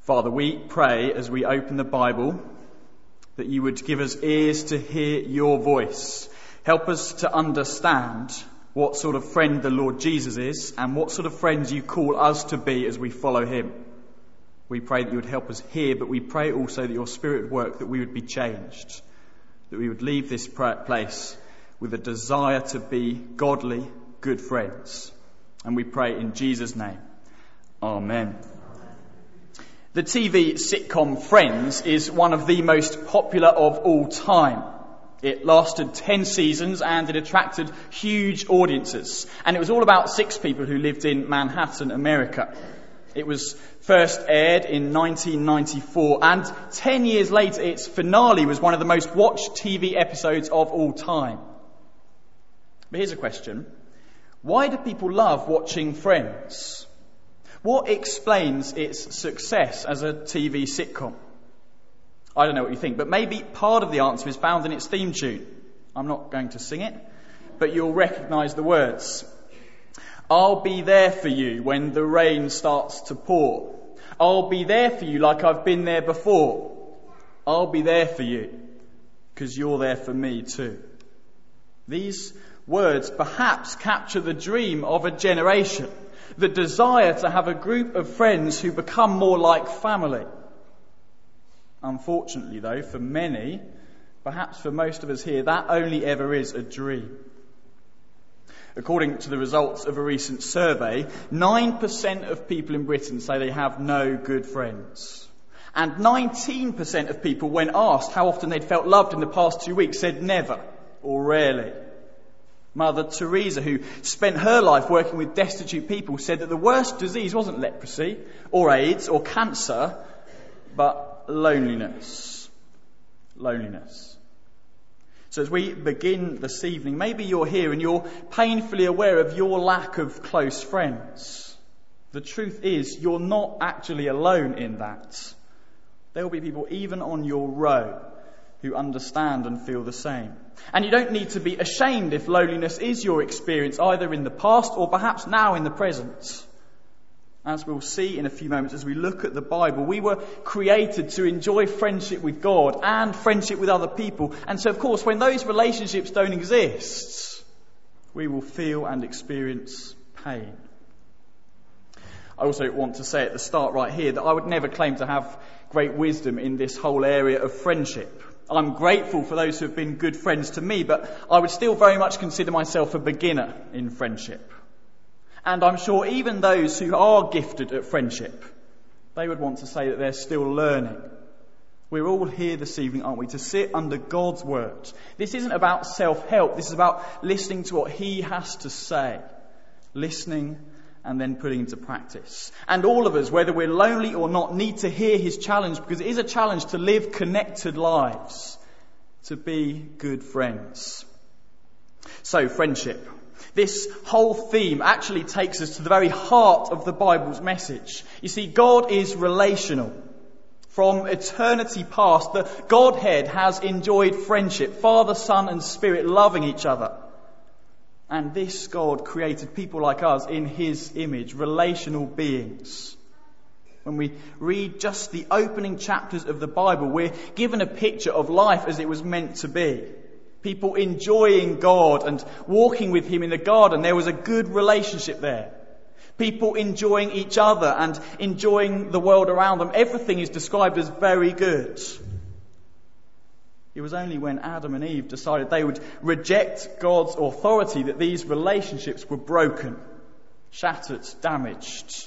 Father, we pray as we open the Bible that you would give us ears to hear your voice. Help us to understand what sort of friend the Lord Jesus is and what sort of friends you call us to be as we follow him. We pray that you would help us hear, but we pray also that your Spirit would work, that we would be changed, that we would leave this place with a desire to be godly, good friends. And we pray in Jesus' name. Amen. The TV sitcom Friends is one of the most popular of all time. It lasted 10 seasons and it attracted huge audiences. And it was all about 6 people who lived in Manhattan, America. It was first aired in 1994, and 10 years later its finale was one of the most watched TV episodes of all time. But here's a question. Why do people love watching Friends? What explains its success as a TV sitcom? I don't know what you think, but maybe part of the answer is found in its theme tune. I'm not going to sing it, but you'll recognise the words. I'll be there for you when the rain starts to pour. I'll be there for you like I've been there before. I'll be there for you because you're there for me too. These words perhaps capture the dream of a generation. The desire to have a group of friends who become more like family. Unfortunately, though, for many, perhaps for most of us here, that only ever is a dream. According to the results of a recent survey, 9% of people in Britain say they have no good friends. And 19% of people, when asked how often they'd felt loved in the past 2 weeks, said never or rarely. Mother Teresa, who spent her life working with destitute people, said that the worst disease wasn't leprosy or AIDS or cancer, but loneliness. Loneliness. So as we begin this evening, maybe you're here and you're painfully aware of your lack of close friends. The truth is, you're not actually alone in that. There will be people even on your row who understand and feel the same. And you don't need to be ashamed if loneliness is your experience, either in the past or perhaps now in the present. As we'll see in a few moments as we look at the Bible, we were created to enjoy friendship with God and friendship with other people. And so, of course, when those relationships don't exist, we will feel and experience pain. I also want to say at the start right here that I would never claim to have great wisdom in this whole area of friendship. I'm grateful for those who have been good friends to me, but I would still very much consider myself a beginner in friendship. And I'm sure even those who are gifted at friendship, they would want to say that they're still learning. We're all here this evening, aren't we, to sit under God's word. This isn't about self-help. This is about listening to what he has to say. Listening and then putting into practice. And all of us, whether we're lonely or not, need to hear his challenge, because it is a challenge to live connected lives, to be good friends. So, friendship. This whole theme actually takes us to the very heart of the Bible's message. You see, God is relational. From eternity past, the Godhead has enjoyed friendship, Father, Son and Spirit loving each other. And this God created people like us in his image, relational beings. When we read just the opening chapters of the Bible, we're given a picture of life as it was meant to be. People enjoying God and walking with him in the garden. There was a good relationship there. People enjoying each other and enjoying the world around them. Everything is described as very good. It was only when Adam and Eve decided they would reject God's authority that these relationships were broken, shattered, damaged.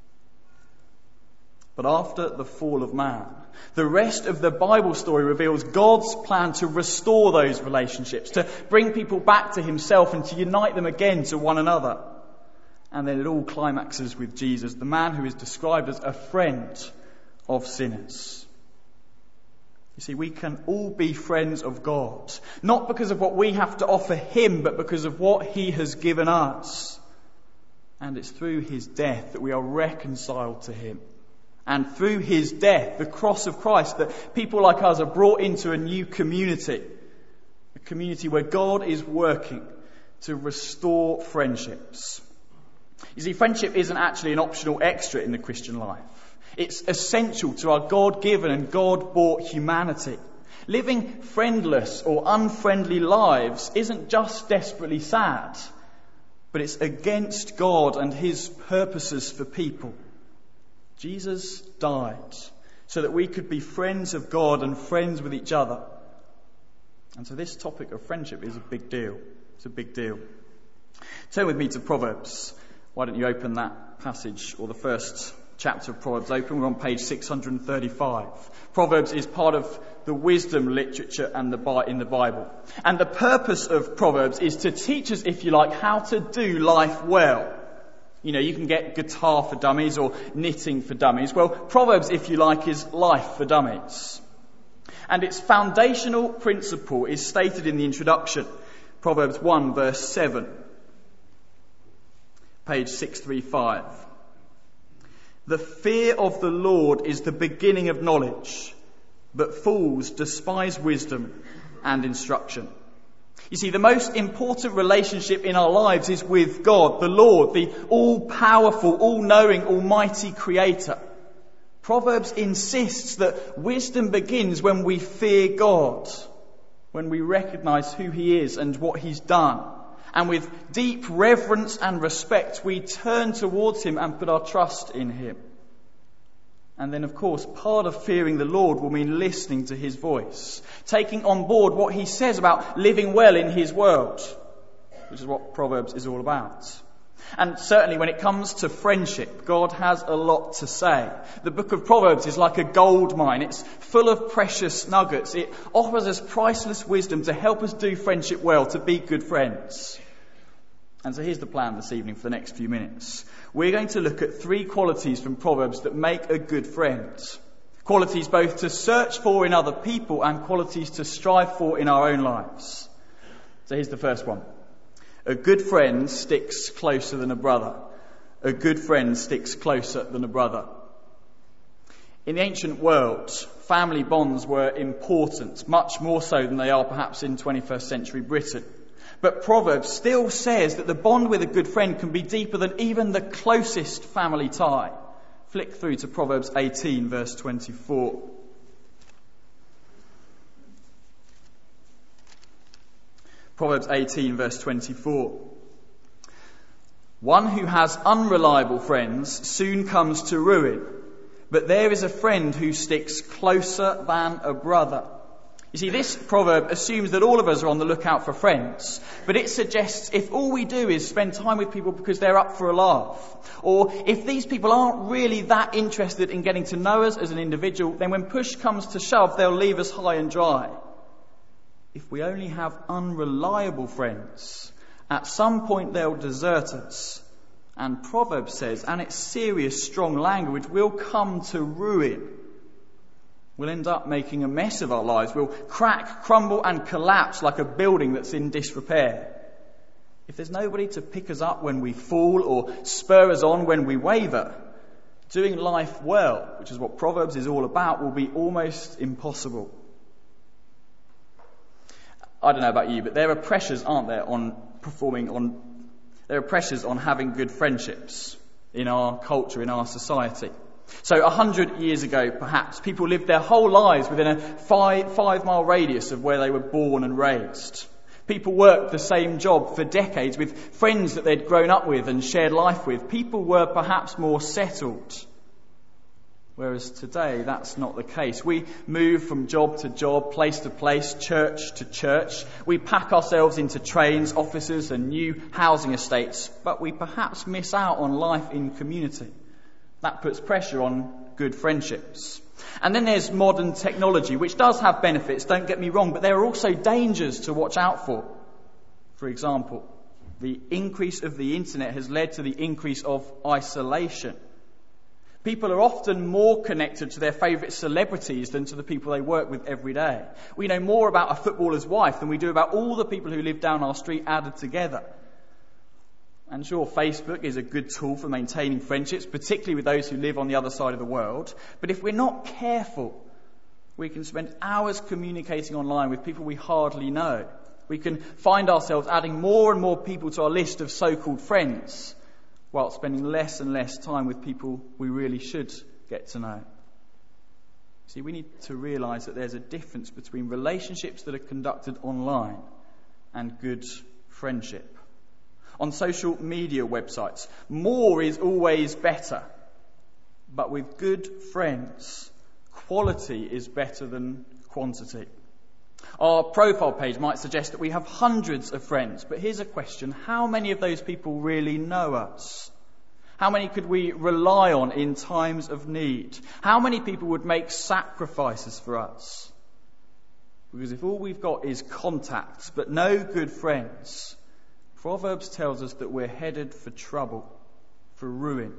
But after the fall of man, the rest of the Bible story reveals God's plan to restore those relationships, to bring people back to himself and to unite them again to one another. And then it all climaxes with Jesus, the man who is described as a friend of sinners. You see, we can all be friends of God, not because of what we have to offer him, but because of what he has given us. And it's through his death that we are reconciled to him. And through his death, the cross of Christ, that people like us are brought into a new community. A community where God is working to restore friendships. You see, friendship isn't actually an optional extra in the Christian life. It's essential to our God-given and God-bought humanity. Living friendless or unfriendly lives isn't just desperately sad, but it's against God and his purposes for people. Jesus died so that we could be friends of God and friends with each other. And so this topic of friendship is a big deal. It's a big deal. Turn with me to Proverbs. Why don't you open that passage, or the first chapter of Proverbs open? We're on page 635. Proverbs is part of the wisdom literature in the Bible. And the purpose of Proverbs is to teach us, if you like, how to do life well. You know, you can get guitar for dummies or knitting for dummies. Well, Proverbs, if you like, is life for dummies. And its foundational principle is stated in the introduction. Proverbs 1 verse 7. Page 635. The fear of the Lord is the beginning of knowledge, but fools despise wisdom and instruction. You see, the most important relationship in our lives is with God, the Lord, the all-powerful, all-knowing, almighty Creator. Proverbs insists that wisdom begins when we fear God, when we recognise who he is and what he's done. And with deep reverence and respect, we turn towards him and put our trust in him. And then, of course, part of fearing the Lord will mean listening to his voice, taking on board what he says about living well in his world, which is what Proverbs is all about. And certainly when it comes to friendship, God has a lot to say. The book of Proverbs is like a gold mine. It's full of precious nuggets. It offers us priceless wisdom to help us do friendship well, to be good friends. And so here's the plan this evening for the next few minutes. We're going to look at 3 qualities from Proverbs that make a good friend. Qualities both to search for in other people and qualities to strive for in our own lives. So here's the first one. A good friend sticks closer than a brother. A good friend sticks closer than a brother. In the ancient world, family bonds were important, much more so than they are perhaps in 21st century Britain. But Proverbs still says that the bond with a good friend can be deeper than even the closest family tie. Flick through to Proverbs 18 verse 24. Proverbs 18 verse 24. One who has unreliable friends soon comes to ruin, but there is a friend who sticks closer than a brother. You see, this proverb assumes that all of us are on the lookout for friends, but it suggests if all we do is spend time with people because they're up for a laugh, or if these people aren't really that interested in getting to know us as an individual, then when push comes to shove, they'll leave us high and dry. If we only have unreliable friends, at some point they'll desert us. And Proverbs says, and it's serious, strong language, we'll come to ruin. We'll end up making a mess of our lives. We'll crack, crumble and collapse like a building that's in disrepair. If there's nobody to pick us up when we fall or spur us on when we waver, doing life well, which is what Proverbs is all about, will be almost impossible. I don't know about you, but there are pressures, aren't there, there are pressures on having good friendships in our culture, in our society. So 100 years ago, perhaps, people lived their whole lives within a 5-mile radius of where they were born and raised. People worked the same job for decades with friends that they'd grown up with and shared life with. People were perhaps more settled. Whereas today, that's not the case. We move from job to job, place to place, church to church. We pack ourselves into trains, offices and new housing estates, but we perhaps miss out on life in community. That puts pressure on good friendships. And then there's modern technology, which does have benefits, don't get me wrong, but there are also dangers to watch out for. For example, the increase of the internet has led to the increase of isolation. People are often more connected to their favourite celebrities than to the people they work with every day. We know more about a footballer's wife than we do about all the people who live down our street added together. And sure, Facebook is a good tool for maintaining friendships, particularly with those who live on the other side of the world. But if we're not careful, we can spend hours communicating online with people we hardly know. We can find ourselves adding more and more people to our list of so-called friends, while spending less and less time with people we really should get to know. See, we need to realise that there's a difference between relationships that are conducted online and good friendship. On social media websites, more is always better. But with good friends, quality is better than quantity. Our profile page might suggest that we have hundreds of friends, but here's a question: how many of those people really know us? How many could we rely on in times of need? How many people would make sacrifices for us? Because if all we've got is contacts but no good friends, Proverbs tells us that we're headed for trouble, for ruin.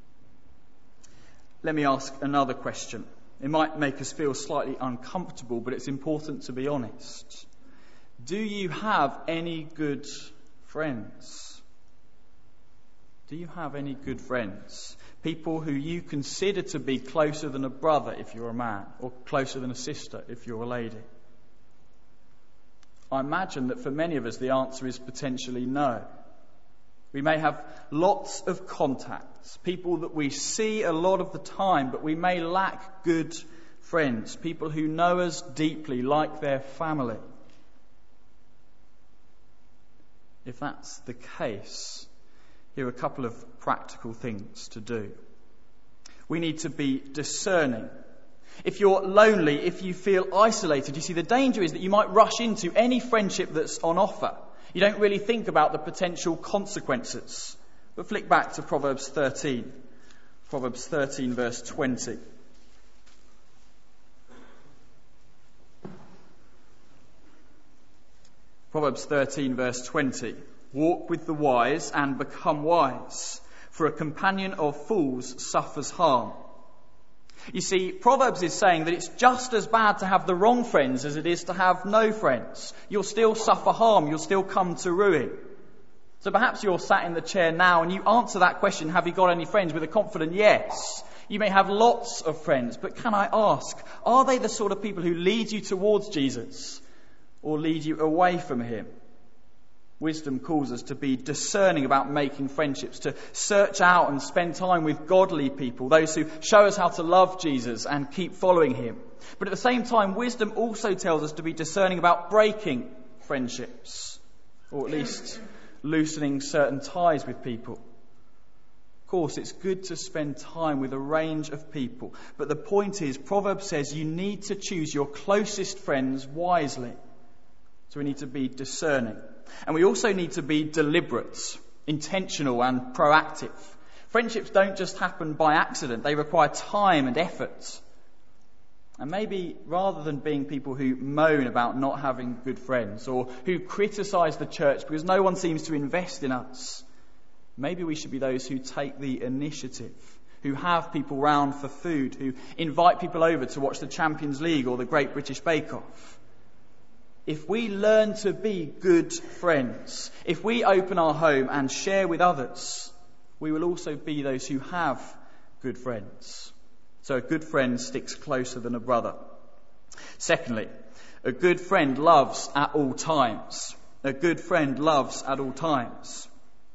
Let me ask another question. It might make us feel slightly uncomfortable, but it's important to be honest. Do you have any good friends? Do you have any good friends? People who you consider to be closer than a brother if you're a man, or closer than a sister if you're a lady? I imagine that for many of us the answer is potentially no. We may have lots of contacts, people that we see a lot of the time, but we may lack good friends, people who know us deeply like their family. If that's the case, here are a couple of practical things to do. We need to be discerning. If you're lonely, if you feel isolated, you see, the danger is that you might rush into any friendship that's on offer. You don't really think about the potential consequences. But flick back to Proverbs 13. Proverbs 13 verse 20. Proverbs 13 verse 20. Walk with the wise and become wise, for a companion of fools suffers harm. You see, Proverbs is saying that it's just as bad to have the wrong friends as it is to have no friends. You'll still suffer harm, you'll still come to ruin. So perhaps you're sat in the chair now and you answer that question, have you got any friends, with a confident yes. You may have lots of friends, but can I ask, are they the sort of people who lead you towards Jesus or lead you away from him? Wisdom calls us to be discerning about making friendships, to search out and spend time with godly people, those who show us how to love Jesus and keep following him. But at the same time, wisdom also tells us to be discerning about breaking friendships, or at least loosening certain ties with people. Of course, it's good to spend time with a range of people, but the point is, Proverbs says you need to choose your closest friends wisely. So we need to be discerning. And we also need to be deliberate, intentional and proactive. Friendships don't just happen by accident. They require time and effort. And maybe rather than being people who moan about not having good friends or who criticise the church because no one seems to invest in us, maybe we should be those who take the initiative, who have people round for food, who invite people over to watch the Champions League or the Great British Bake Off. If we learn to be good friends, if we open our home and share with others, we will also be those who have good friends. So a good friend sticks closer than a brother. Secondly, a good friend loves at all times. A good friend loves at all times.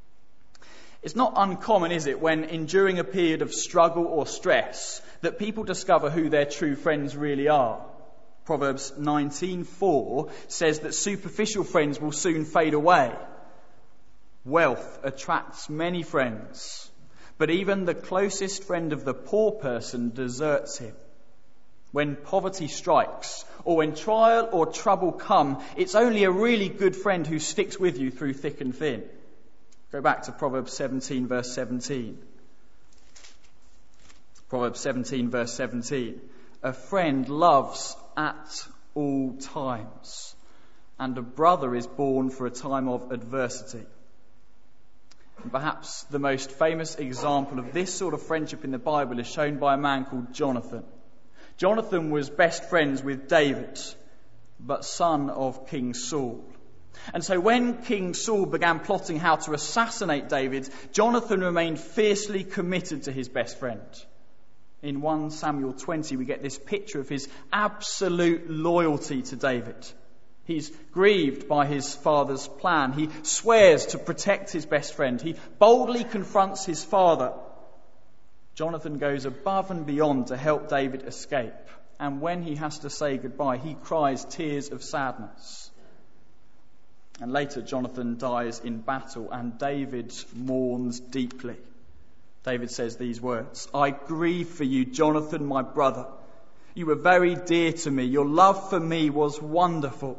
It's not uncommon, is it, when enduring a period of struggle or stress, that people discover who their true friends really are. Proverbs 19:4 says that superficial friends will soon fade away. Wealth attracts many friends, but even the closest friend of the poor person deserts him. When poverty strikes, or when trial or trouble come, it's only a really good friend who sticks with you through thick and thin. Go back to Proverbs 17 verse 17. Proverbs 17 verse 17. A friend loves at all times, and a brother is born for a time of adversity. And perhaps the most famous example of this sort of friendship in the Bible is shown by a man called Jonathan. Jonathan was best friends with David, but son of King Saul. And so when King Saul began plotting how to assassinate David, Jonathan remained fiercely committed to his best friend. In 1 Samuel 20, we get this picture of his absolute loyalty to David. He's grieved by his father's plan. He swears to protect his best friend. He boldly confronts his father. Jonathan goes above and beyond to help David escape. And when he has to say goodbye, he cries tears of sadness. And later Jonathan dies in battle and David mourns deeply. David says these words, "I grieve for you, Jonathan, my brother. You were very dear to me. Your love for me was wonderful."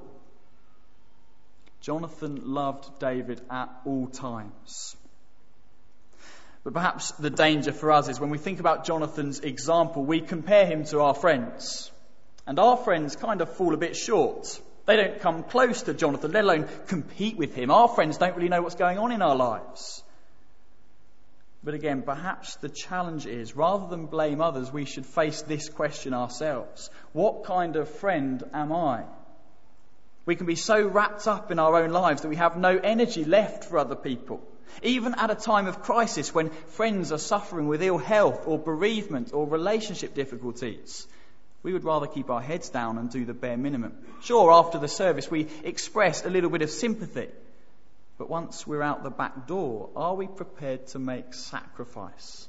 Jonathan loved David at all times. But perhaps the danger for us is when we think about Jonathan's example, we compare him to our friends. And our friends kind of fall a bit short. They don't come close to Jonathan, let alone compete with him. Our friends don't really know what's going on in our lives. But again, perhaps the challenge is, rather than blame others, we should face this question ourselves. What kind of friend am I? We can be so wrapped up in our own lives that we have no energy left for other people. Even at a time of crisis when friends are suffering with ill health or bereavement or relationship difficulties, we would rather keep our heads down and do the bare minimum. Sure, after the service we express a little bit of sympathy, but once we're out the back door, are we prepared to make sacrifice?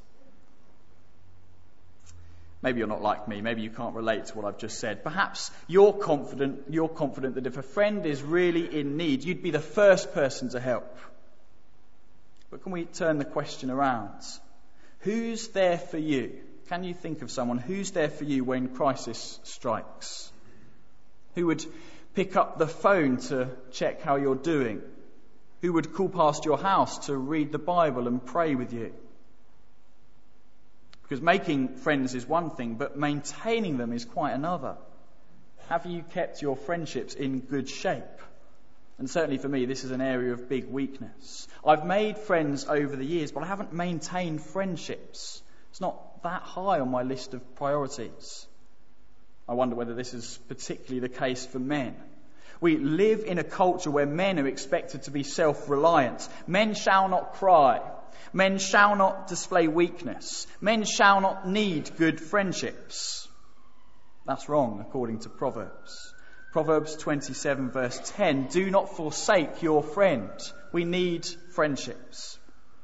Maybe you're not like me. Maybe you can't relate to what I've just said. Perhaps you're confident that if a friend is really in need, you'd be the first person to help. But can we turn the question around? Who's there for you? Can you think of someone who's there for you when crisis strikes? Who would pick up the phone to check how you're doing? Who would call past your house to read the Bible and pray with you? Because making friends is one thing, but maintaining them is quite another. Have you kept your friendships in good shape? And certainly for me, this is an area of big weakness. I've made friends over the years, but I haven't maintained friendships. It's not that high on my list of priorities. I wonder whether this is particularly the case for men. We live in a culture where men are expected to be self-reliant. Men shall not cry. Men shall not display weakness. Men shall not need good friendships. That's wrong, according to Proverbs. Proverbs 27 verse 10, "Do not forsake your friend." We need friendships.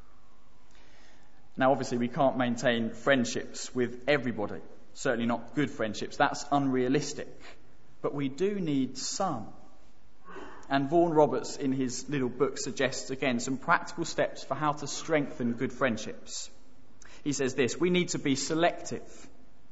Now, obviously, we can't maintain friendships with everybody. Certainly not good friendships. That's unrealistic. But we do need some. And Vaughan Roberts, in his little book, suggests, again, some practical steps for how to strengthen good friendships. He says this: we need to be selective.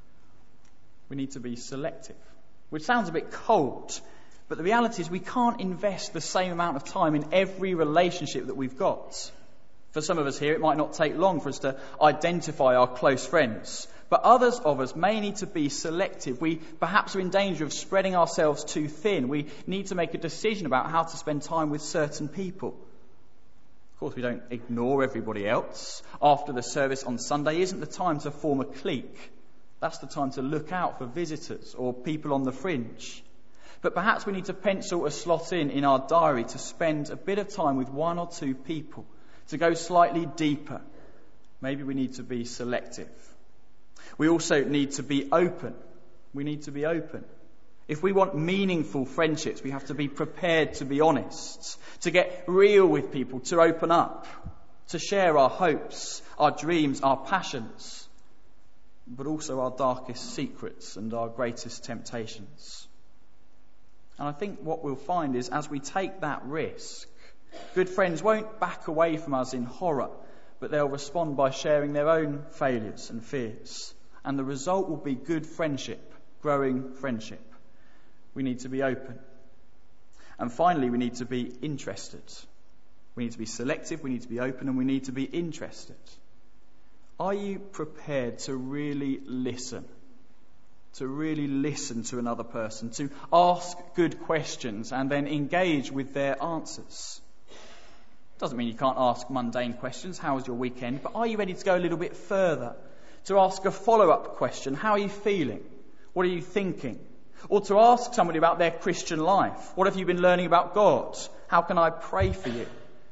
We need to be selective. Which sounds a bit cold, but the reality is we can't invest the same amount of time in every relationship that we've got. For some of us here, it might not take long for us to identify our close friends, but others of us may need to be selective. We perhaps are in danger of spreading ourselves too thin. We need to make a decision about how to spend time with certain people. Of course, we don't ignore everybody else. After the service on Sunday isn't the time to form a clique. That's the time to look out for visitors or people on the fringe. But perhaps we need to pencil a slot in our diary to spend a bit of time with one or two people, to go slightly deeper. Maybe we need to be selective. We also need to be open. We need to be open. If we want meaningful friendships, we have to be prepared to be honest, to get real with people, to open up, to share our hopes, our dreams, our passions, but also our darkest secrets and our greatest temptations. And I think what we'll find is, as we take that risk, good friends won't back away from us in horror, but they'll respond by sharing their own failures and fears. And the result will be good friendship, growing friendship. We need to be open. And finally, we need to be interested. We need to be selective, we need to be open, and we need to be interested. Are you prepared to really listen? To really listen to another person, to ask good questions and then engage with their answers? Doesn't mean you can't ask mundane questions. How was your weekend? But are you ready to go a little bit further? To ask a follow-up question. How are you feeling? What are you thinking? Or to ask somebody about their Christian life. What have you been learning about God? How can I pray for you?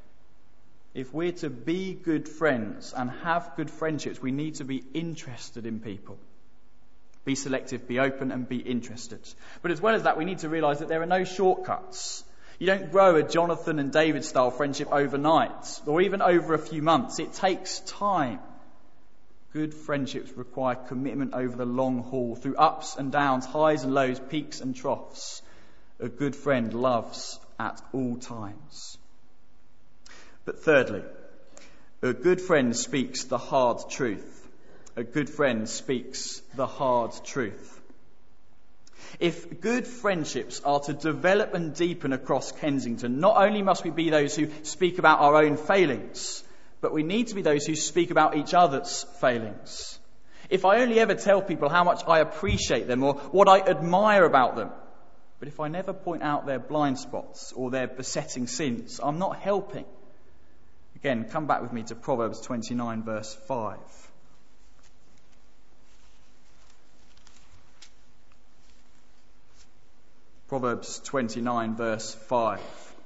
If we're to be good friends and have good friendships, we need to be interested in people. Be selective, be open, and be interested. But as well as that, we need to realise that there are no shortcuts. You don't grow a Jonathan and David style friendship overnight, or even over a few months. It takes time. Good friendships require commitment over the long haul, through ups and downs, highs and lows, peaks and troughs. A good friend loves at all times. But thirdly, a good friend speaks the hard truth. A good friend speaks the hard truth. If good friendships are to develop and deepen across Kensington, not only must we be those who speak about our own failings, but we need to be those who speak about each other's failings. If I only ever tell people how much I appreciate them or what I admire about them, but if I never point out their blind spots or their besetting sins, I'm not helping. Again, come back with me to Proverbs 29 verse 5. Proverbs 29 verse 5.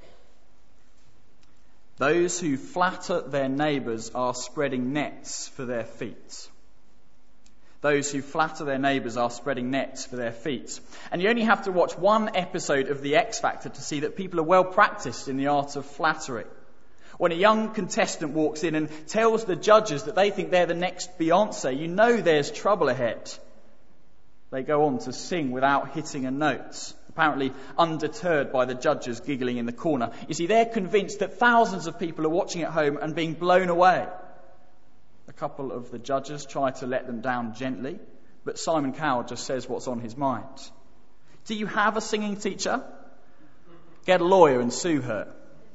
Those who flatter their neighbours are spreading nets for their feet. Those who flatter their neighbours are spreading nets for their feet. And you only have to watch one episode of The X Factor to see that people are well practised in the art of flattery. When a young contestant walks in and tells the judges that they think they're the next Beyonce, you know there's trouble ahead. They go on to sing without hitting a note, apparently undeterred by the judges giggling in the corner. You see, they're convinced that thousands of people are watching at home and being blown away. A couple of the judges try to let them down gently, but Simon Cowell just says what's on his mind. Do you have a singing teacher? Get a lawyer and sue her.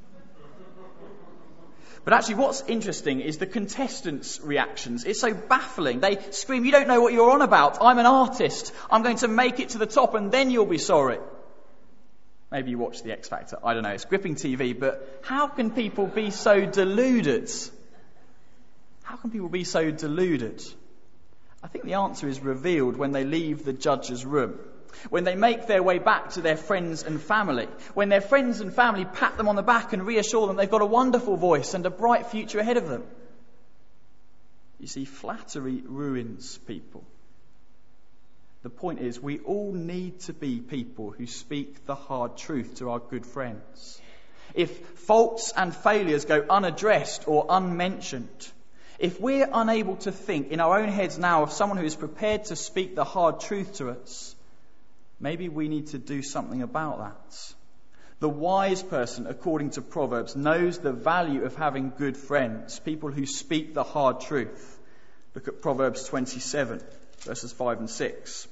But actually what's interesting is the contestants' reactions. It's so baffling. They scream, "You don't know what you're on about. I'm an artist. I'm going to make it to the top and then you'll be sorry." Maybe you watch The X Factor. I don't know. It's gripping TV, but how can people be so deluded? How can people be so deluded? I think the answer is revealed when they leave the judge's room. When they make their way back to their friends and family, when their friends and family pat them on the back and reassure them they've got a wonderful voice and a bright future ahead of them. You see, flattery ruins people. The point is, we all need to be people who speak the hard truth to our good friends. If faults and failures go unaddressed or unmentioned, if we're unable to think in our own heads now of someone who is prepared to speak the hard truth to us, maybe we need to do something about that. The wise person, according to Proverbs, knows the value of having good friends, people who speak the hard truth. Look at Proverbs 27, verses 5 and 6.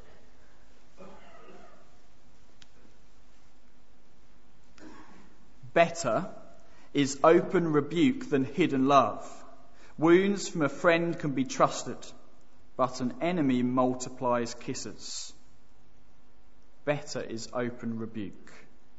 Better is open rebuke than hidden love. Wounds from a friend can be trusted, but an enemy multiplies kisses. Better is open rebuke.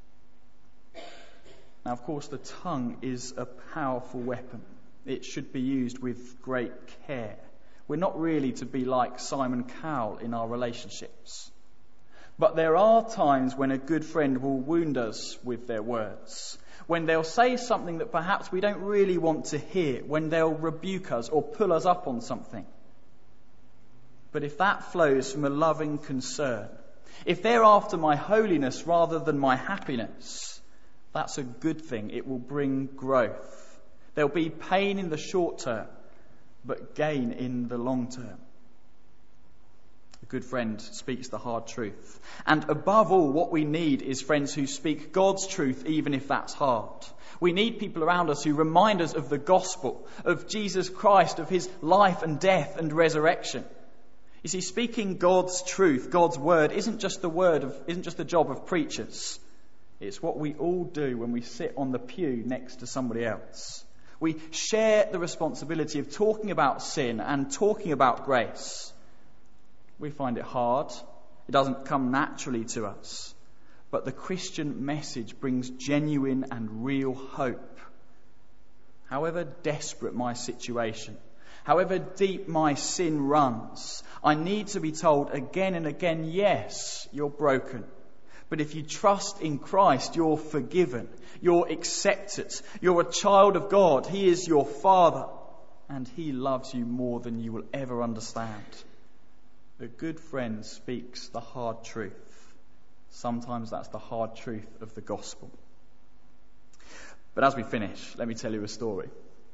Now, of course, the tongue is a powerful weapon. It should be used with great care. We're not really to be like Simon Cowell in our relationships. But there are times when a good friend will wound us with their words, when they'll say something that perhaps we don't really want to hear, when they'll rebuke us or pull us up on something. But if that flows from a loving concern, if they're after my holiness rather than my happiness, that's a good thing. It will bring growth. There'll be pain in the short term, but gain in the long term. A good friend speaks the hard truth. And above all, what we need is friends who speak God's truth, even if that's hard. We need people around us who remind us of the gospel, of Jesus Christ, of his life and death and resurrection. You see, speaking God's truth, God's word, isn't just the job of preachers. It's what we all do when we sit on the pew next to somebody else. We share the responsibility of talking about sin and talking about grace. We find it hard. It doesn't come naturally to us. But the Christian message brings genuine and real hope. However desperate my situation, however deep my sin runs, I need to be told again and again, yes, you're broken. But if you trust in Christ, you're forgiven, you're accepted, you're a child of God. He is your Father, and he loves you more than you will ever understand. A good friend speaks the hard truth. Sometimes that's the hard truth of the gospel. But as we finish, let me tell you a story.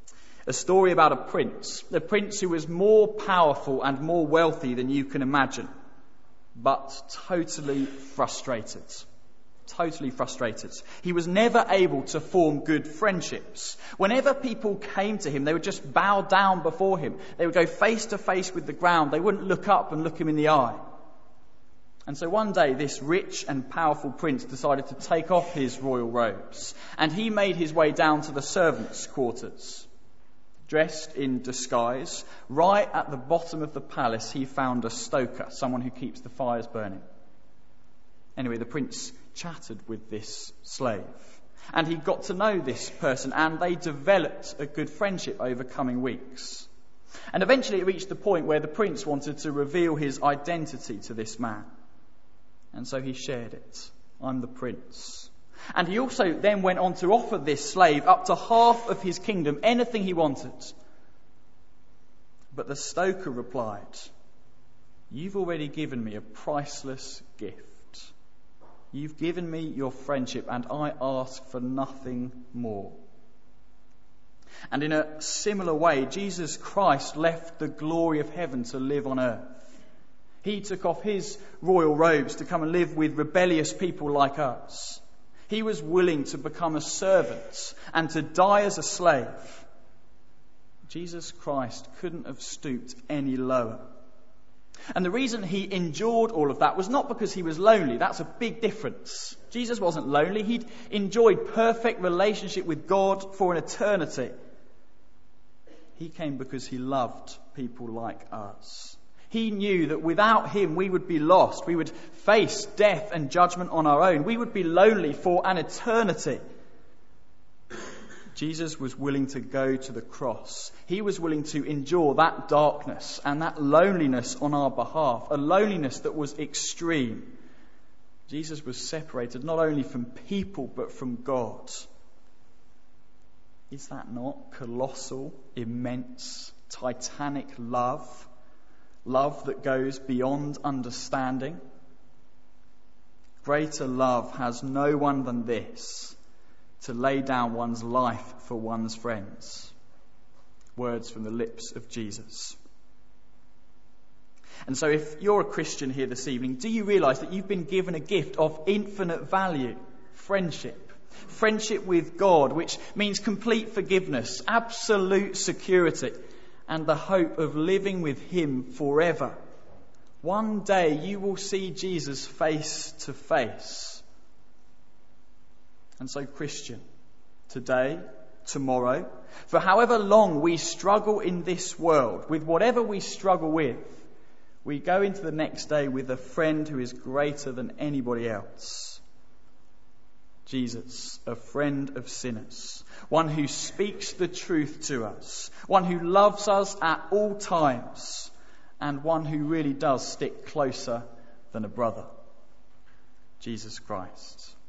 A story about a prince who was more powerful and more wealthy than you can imagine, but totally frustrated. Totally frustrated. He was never able to form good friendships. Whenever people came to him, they would just bow down before him. They would go face to face with the ground. They wouldn't look up and look him in the eye. And so one day, this rich and powerful prince decided to take off his royal robes, and he made his way down to the servants' quarters. Dressed in disguise, right at the bottom of the palace, he found a stoker, someone who keeps the fires burning. Anyway, the prince chatted with this slave, and he got to know this person, and they developed a good friendship over coming weeks. And eventually it reached the point where the prince wanted to reveal his identity to this man. And so he shared it. I'm the prince. And he also then went on to offer this slave up to half of his kingdom, anything he wanted. But the stoker replied, "You've already given me a priceless gift. You've given me your friendship, and I ask for nothing more." And in a similar way, Jesus Christ left the glory of heaven to live on earth. He took off his royal robes to come and live with rebellious people like us. He was willing to become a servant and to die as a slave. Jesus Christ couldn't have stooped any lower. And the reason he endured all of that was not because he was lonely. That's a big difference. Jesus wasn't lonely. He'd enjoyed perfect relationship with God for an eternity. He came because he loved people like us. He knew that without him we would be lost. We would face death and judgment on our own. We would be lonely for an eternity. Jesus was willing to go to the cross. He was willing to endure that darkness and that loneliness on our behalf, a loneliness that was extreme. Jesus was separated not only from people but from God. Is that not colossal, immense, titanic love? Love that goes beyond understanding? Greater love has no one than this, to lay down one's life for one's friends. Words from the lips of Jesus. And so if you're a Christian here this evening, do you realise that you've been given a gift of infinite value? Friendship. Friendship with God, which means complete forgiveness, absolute security, and the hope of living with him forever. One day you will see Jesus face to face. And so, Christian, today, tomorrow, for however long we struggle in this world, with whatever we struggle with, we go into the next day with a friend who is greater than anybody else. Jesus, a friend of sinners, one who speaks the truth to us, one who loves us at all times, and one who really does stick closer than a brother. Jesus Christ.